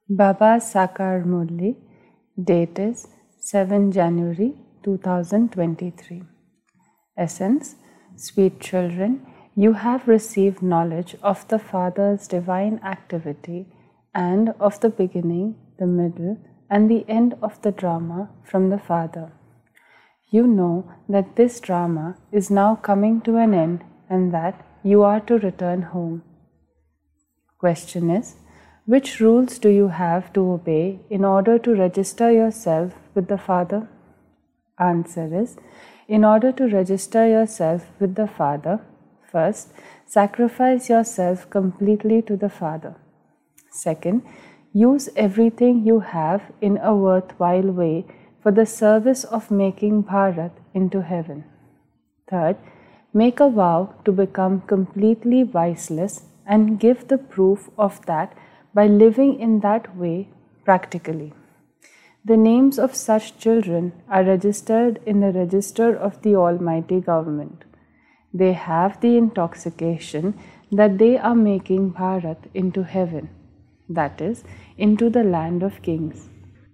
Baba Sakar Murli, date is 7 January 2023. Essence: Sweet children, you have received knowledge of the Father's divine activity and of the beginning, the middle, and the end of the drama from the Father. You know that this drama is now coming to an end and that you are to return home. Question is, which rules do you have to obey in order to register yourself with the Father? Answer is, in order to register yourself with the Father, first, sacrifice yourself completely to the Father. Second, use everything you have in a worthwhile way for the service of making Bharat into heaven. Third, make a vow to become completely viceless and give the proof of that by living in that way practically. The names of such children are registered in the register of the Almighty Government. They have the intoxication that they are making Bharat into heaven, that is, into the land of kings.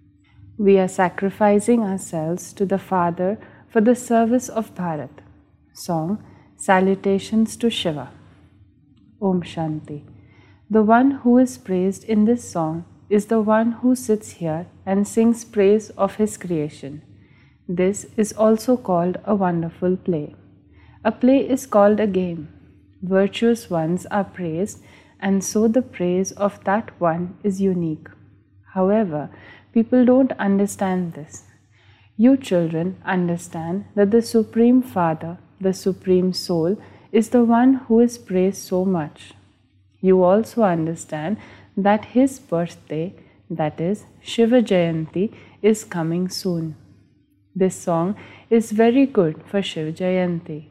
We are sacrificing ourselves to the Father for the service of Bharat. Song, Salutations to Shiva. Om Shanti. The one who is praised in this song is the one who sits here and sings praise of his creation. This is also called a wonderful play. A play is called a game. Virtuous ones are praised, and so the praise of that one is unique. However, people don't understand this. You children understand that the Supreme Father, the Supreme Soul, is the one who is praised so much. You also understand that his birthday, that is, Shiva Jayanti, is coming soon. This song is very good for Shiva Jayanti.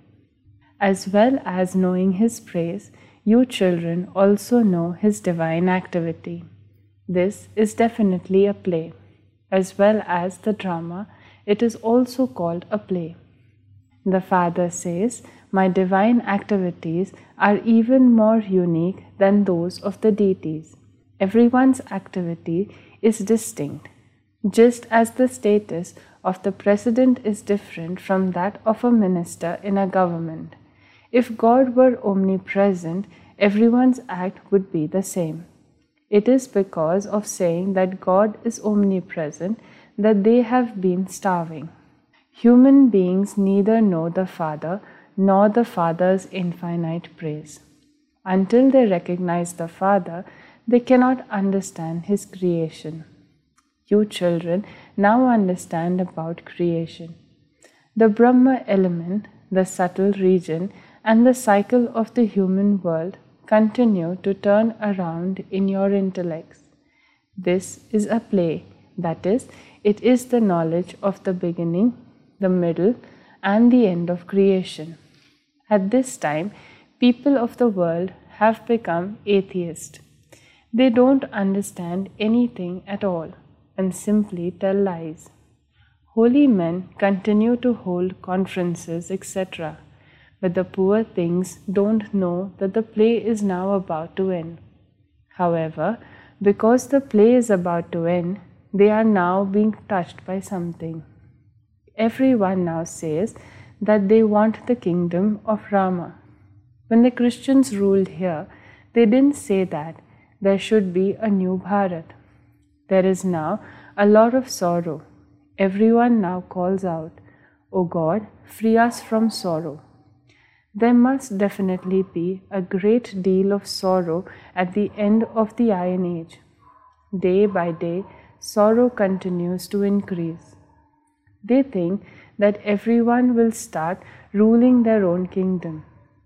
As well as knowing his praise, you children also know his divine activity. This is definitely a play. As well as the drama, it is also called a play. The Father says, my divine activities are even more unique than those of the deities. Everyone's activity is distinct, just as the status of the president is different from that of a minister in a government. If God were omnipresent, everyone's act would be the same. It is because of saying that God is omnipresent that they have been starving. Human beings neither know the Father nor the Father's infinite praise. Until they recognize the Father, they cannot understand His creation. You children now understand about creation. The Brahma element, the subtle region, and the cycle of the human world continue to turn around in your intellects. This is a play, that is, it is the knowledge of the beginning, the middle, and the end of creation. At this time, people of the world have become atheists. They don't understand anything at all and simply tell lies. Holy men continue to hold conferences, etc., but the poor things don't know that the play is now about to end. However, because the play is about to end, they are now being touched by something. Everyone now says that they want the kingdom of Rama. When the Christians ruled here, they didn't say that there should be a new Bharat. There is now a lot of sorrow. Everyone now calls out, "O God, free us from sorrow." There must definitely be a great deal of sorrow at the end of the Iron Age. Day by day, sorrow continues to increase. They think that everyone will start ruling their own kingdom.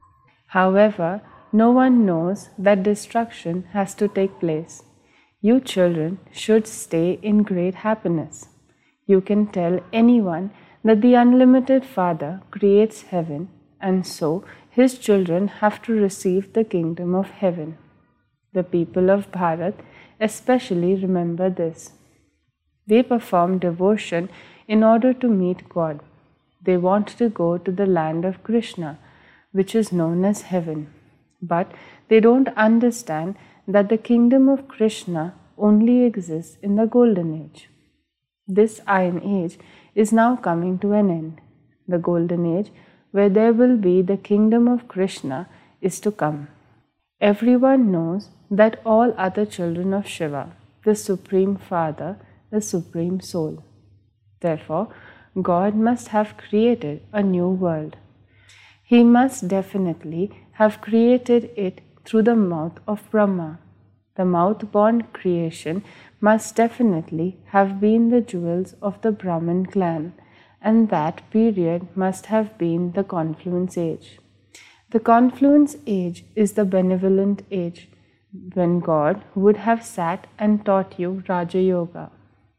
However, no one knows that destruction has to take place. You children should stay in great happiness. You can tell anyone that the unlimited Father creates heaven, and so his children have to receive the kingdom of heaven. The people of Bharat especially remember this. They perform devotion in order to meet God. They want to go to the land of Krishna, which is known as heaven. But they don't understand that the kingdom of Krishna only exists in the Golden Age. This Iron Age is now coming to an end. The Golden Age, where there will be the kingdom of Krishna, is to come. Everyone knows that all other children of Shiva, the Supreme Father, the Supreme Soul. Therefore, God must have created a new world. He must definitely have created it through the mouth of Brahma. The mouth-born creation must definitely have been the jewels of the Brahmin clan, and that period must have been the Confluence Age. The Confluence Age is the benevolent age, when God would have sat and taught you Raja Yoga.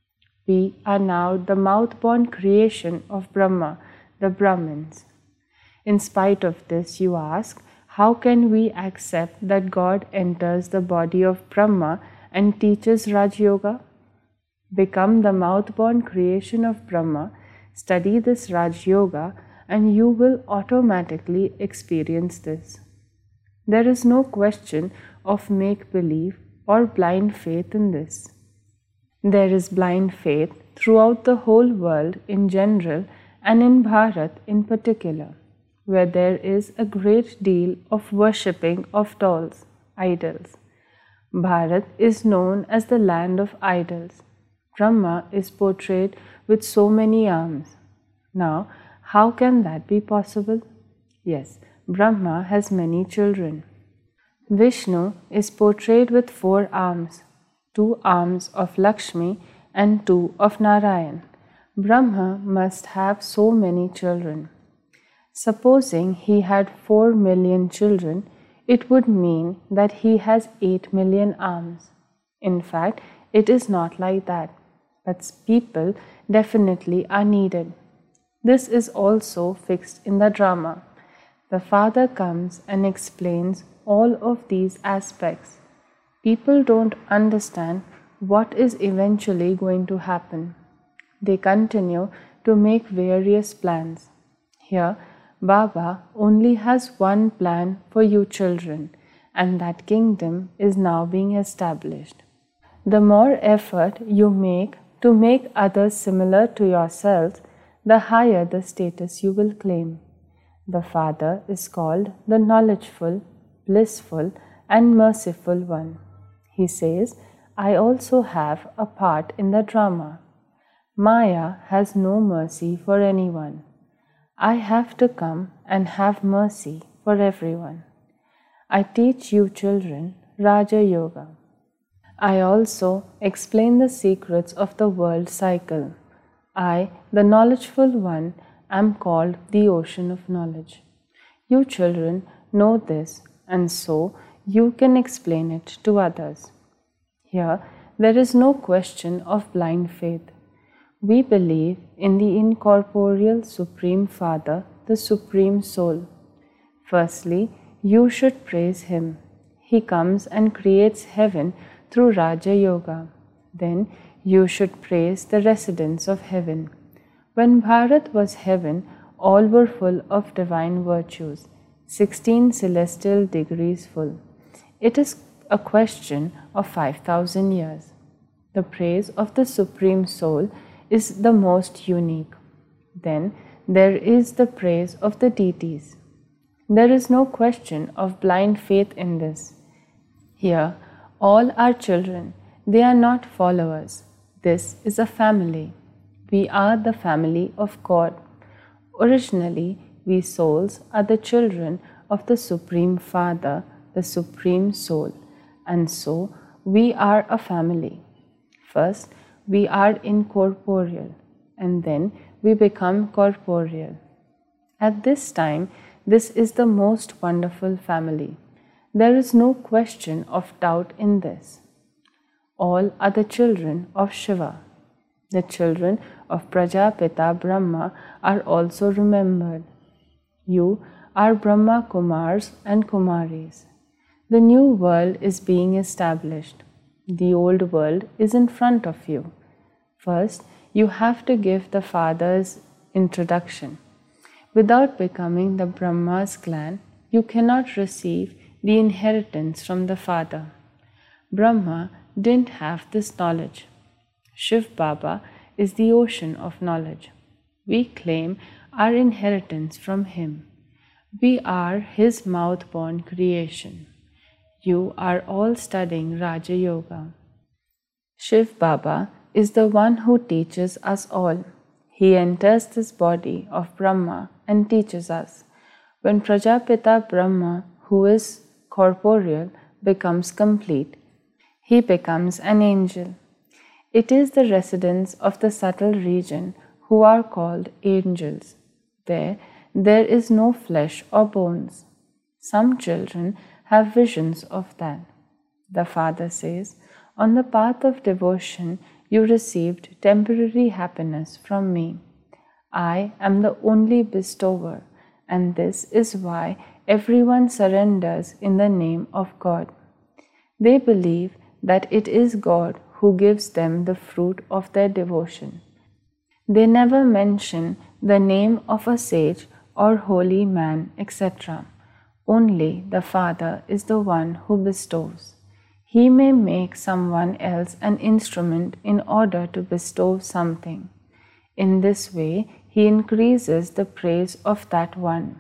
We are now the mouth-born creation of Brahma, the Brahmins. In spite of this, you ask, how can we accept that God enters the body of Brahma and teaches Raj Yoga? Become the mouth-born creation of Brahma, study this Raj Yoga, and you will automatically experience this. There is no question of make-believe or blind faith in this. There is blind faith throughout the whole world in general and in Bharat in particular, where there is a great deal of worshipping of dolls, idols. Bharat is known as the land of idols. Brahma is portrayed with so many arms. Now, how can that be possible? Yes, Brahma has many children. Vishnu is portrayed with 4 arms, 2 arms of Lakshmi and 2 of Narayan. Brahma must have so many children. Supposing he had 4 million children, it would mean that he has 8 million arms. In fact, it is not like that, but people definitely are needed. This is also fixed in the drama. The father comes and explains all of these aspects. People don't understand what is eventually going to happen. They continue to make various plans. Here, Baba only has one plan for you children, and that kingdom is now being established. The more effort you make to make others similar to yourselves, the higher the status you will claim. The Father is called the knowledgeful, blissful, and merciful one. He says, I also have a part in the drama. Maya has no mercy for anyone. I have to come and have mercy for everyone. I teach you children Raja Yoga. I also explain the secrets of the world cycle. I, the knowledgeful one, am called the ocean of knowledge. You children know this, and so you can explain it to others. Here, there is no question of blind faith. We believe in the incorporeal Supreme Father, the Supreme Soul. Firstly, you should praise Him. He comes and creates heaven through Raja Yoga. Then you should praise the residents of heaven. When Bharat was heaven, all were full of divine virtues, 16 celestial degrees full. It is a question of 5,000 years. The praise of the Supreme Soul is the most unique. Then there is the praise of the deities. There is no question of blind faith in this. Here, all are children. They are not followers. This is a family. We are the family of God. Originally, we souls are the children of the Supreme Father, the Supreme Soul, and so we are a family. First, we are incorporeal, and then we become corporeal. At this time, this is the most wonderful family. There is no question of doubt in this. All are the children of Shiva. The children of Prajapita Brahma are also remembered. You are Brahma Kumars and Kumaris. The new world is being established. The old world is in front of you. First, you have to give the Father's introduction. Without becoming the Brahma's clan, you cannot receive the inheritance from the Father. Brahma didn't have this knowledge. Shiv Baba is the ocean of knowledge. We claim our inheritance from him. We are his mouth-born creation. You are all studying Raja Yoga. Shiv Baba is the one who teaches us all. He enters this body of Brahma and teaches us. When Prajapita Brahma, who is corporeal, becomes complete, he becomes an angel. It is the residents of the subtle region who are called angels. There is no flesh or bones. Some children have visions of that. The father says, on the path of devotion, you received temporary happiness from me. I am the only bestower, and this is why everyone surrenders in the name of God. They believe that it is God who gives them the fruit of their devotion. They never mention the name of a sage or holy man, etc. Only the Father is the one who bestows. He may make someone else an instrument in order to bestow something. In this way, he increases the praise of that one.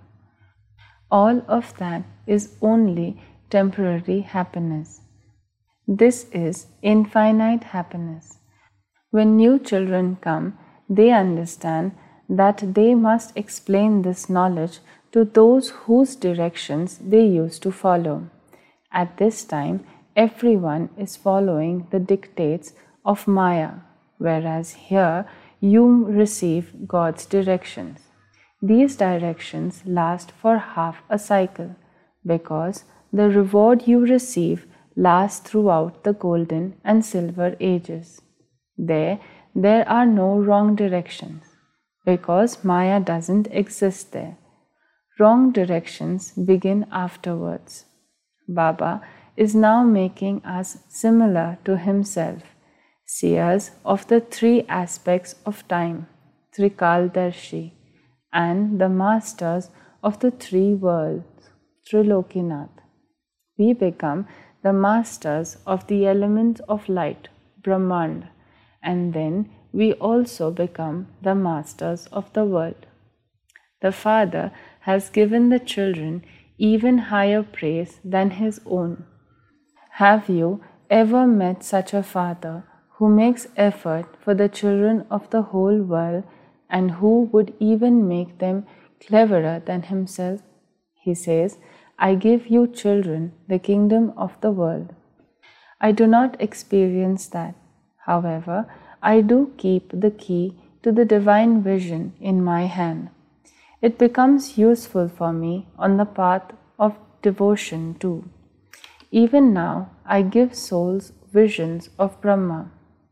All of that is only temporary happiness. This is infinite happiness. When new children come, they understand that they must explain this knowledge to those whose directions they used to follow. At this time, everyone is following the dictates of Maya, whereas here you receive God's directions. These directions last for half a cycle because the reward you receive lasts throughout the golden and silver ages. There are no wrong directions because Maya doesn't exist there. Wrong directions begin afterwards. Baba is now making us similar to himself, seers of the three aspects of time, Trikaldarshi, and the masters of the three worlds, Trilokinath. We become the masters of the elements of light, Brahmand, and then we also become the masters of the world. The Father has given the children even higher praise than his own. Have you ever met such a father who makes effort for the children of the whole world and who would even make them cleverer than himself? He says, I give you children the kingdom of the world. I do not experience that. However, I do keep the key to the divine vision in my hand. It becomes useful for me on the path of devotion too. Even now, I give souls visions of Brahma.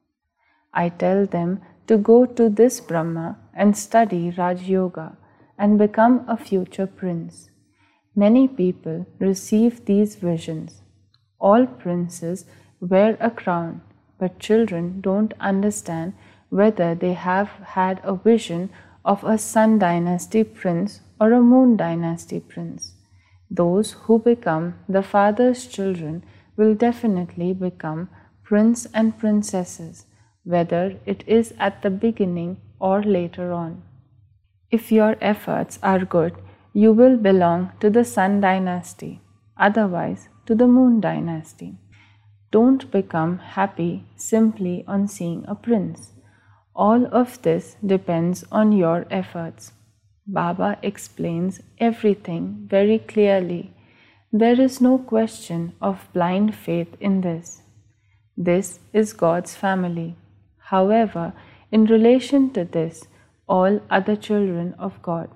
I tell them to go to this Brahma and study Raj Yoga and become a future prince. Many people receive these visions. All princes wear a crown, but children don't understand whether they have had a vision of a Sun Dynasty prince or a Moon Dynasty prince. Those who become the Father's children will definitely become prince and princesses, whether it is at the beginning or later on. If your efforts are good, you will belong to the Sun Dynasty, otherwise to the Moon Dynasty. Don't become happy simply on seeing a prince. All of this depends on your efforts. Baba explains everything very clearly. There is no question of blind faith in this. This is God's family. However, in relation to this, all other children of God.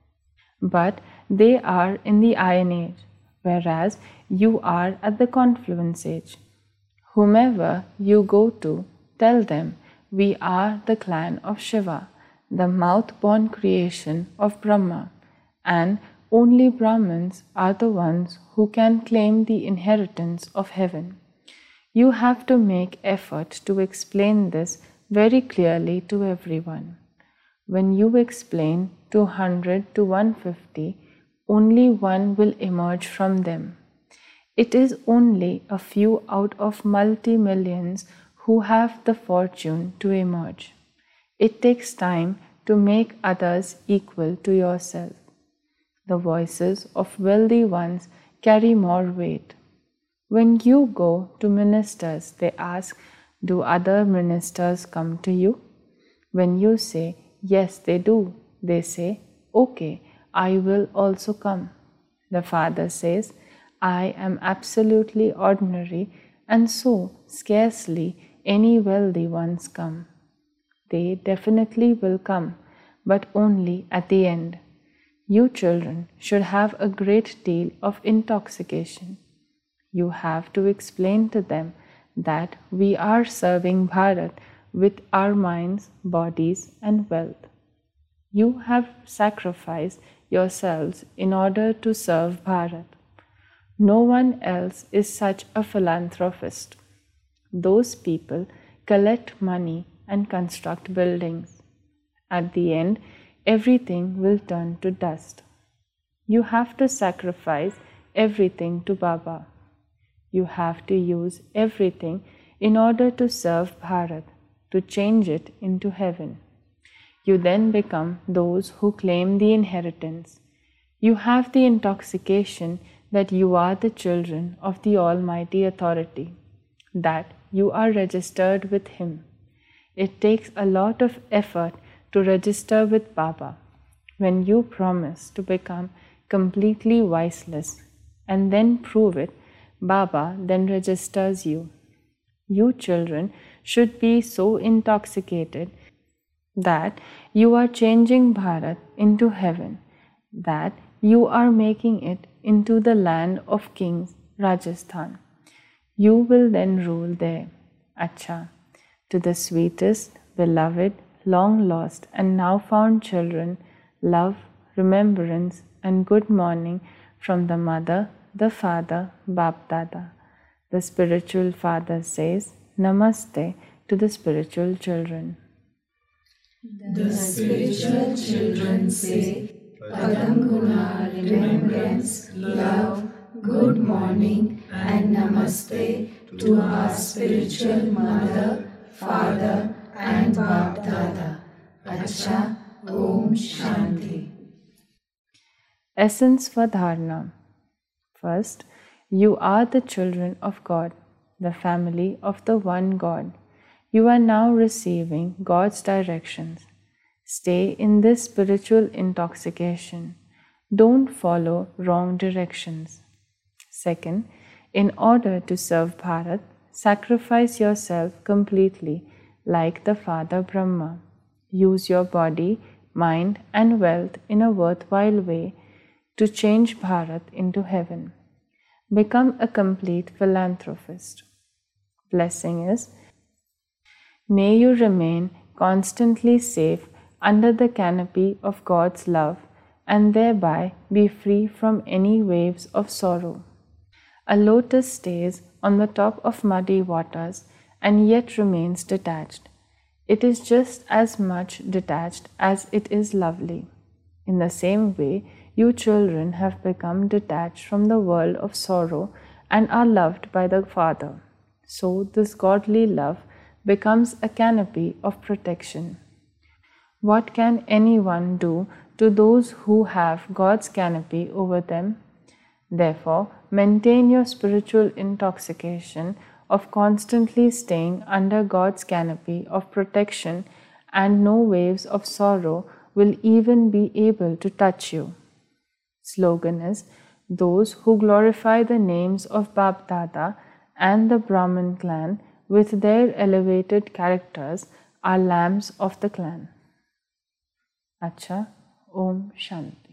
But they are in the Iron Age, whereas you are at the Confluence Age. Whomever you go to, tell them, we are the clan of Shiva, the mouth-born creation of Brahma, and only Brahmins are the ones who can claim the inheritance of heaven. You have to make effort to explain this very clearly to everyone. When you explain 200 to 150, only one will emerge from them. It is only a few out of multi-millions who have the fortune to emerge. It takes time to make others equal to yourself. The voices of wealthy ones carry more weight. When you go to ministers, they ask, "Do other ministers come to you?" When you say, "Yes, they do," they say, "Okay, I will also come." The Father says, "I am absolutely ordinary, and so scarcely any wealthy ones come." They definitely will come, but only at the end. You children should have a great deal of intoxication. You have to explain to them that we are serving Bharat with our minds, bodies, and wealth. You have sacrificed yourselves in order to serve Bharat. No one else is such a philanthropist. Those people collect money and construct buildings. At the end, everything will turn to dust. You have to sacrifice everything to Baba. You have to use everything in order to serve Bharat, to change it into heaven. You then become those who claim the inheritance. You have the intoxication that you are the children of the Almighty Authority, that you are registered with Him. It takes a lot of effort to register with Baba. When you promise to become completely viceless and then prove it, Baba then registers you. You children should be so intoxicated that you are changing Bharat into heaven, that you are making it into the land of kings, Rajasthan. You will then rule there. Acha, to the sweetest, beloved, long lost and now found children, love, remembrance and good morning from the mother, the father, Bap Dada. The spiritual father says, Namaste to the spiritual children. The spiritual children say, Padam Guna, remembrance, love, good morning and Namaste to our spiritual mother, father and Bap Dada. Acha, Om Shanti. Essence for Dharna. First, you are the children of God, the family of the one God. You are now receiving God's directions. Stay in this spiritual intoxication. Don't follow wrong directions. Second, in order to serve Bharat, sacrifice yourself completely like the Father Brahma. Use your body, mind and wealth in a worthwhile way to change Bharat into heaven. Become a complete philanthropist. Blessing is, may you remain constantly safe under the canopy of God's love and thereby be free from any waves of sorrow. A lotus stays on the top of muddy waters and yet remains detached. It is just as much detached as it is lovely. In the same way, you children have become detached from the world of sorrow and are loved by the Father. So this godly love becomes a canopy of protection. What can anyone do to those who have God's canopy over them? Therefore, maintain your spiritual intoxication of constantly staying under God's canopy of protection, and no waves of sorrow will even be able to touch you. Slogan is, those who glorify the names of Bap Dada and the Brahmin clan with their elevated characters are lambs of the clan. Acha, Om Shanti.